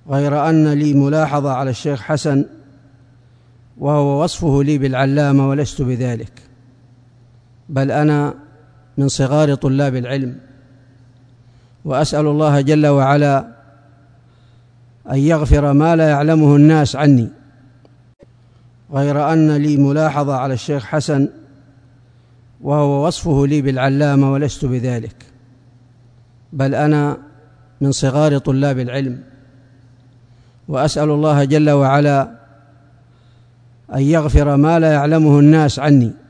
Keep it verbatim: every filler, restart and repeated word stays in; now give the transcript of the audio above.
غير أن لي ملاحظة على الشيخ حسن، وهو وصفه لي بالعلامة، ولست بذلك، بل أنا من صغار طلاب العلم، وأسأل الله جل وعلا أن يغفر ما لا يعلمه الناس عني. غير أن لي ملاحظة على الشيخ حسن، وهو وصفه لي بالعلامة، ولست بذلك، بل أنا من صغار طلاب العلم، وأسأل الله جل وعلا أن يغفر ما لا يعلمه الناس عني.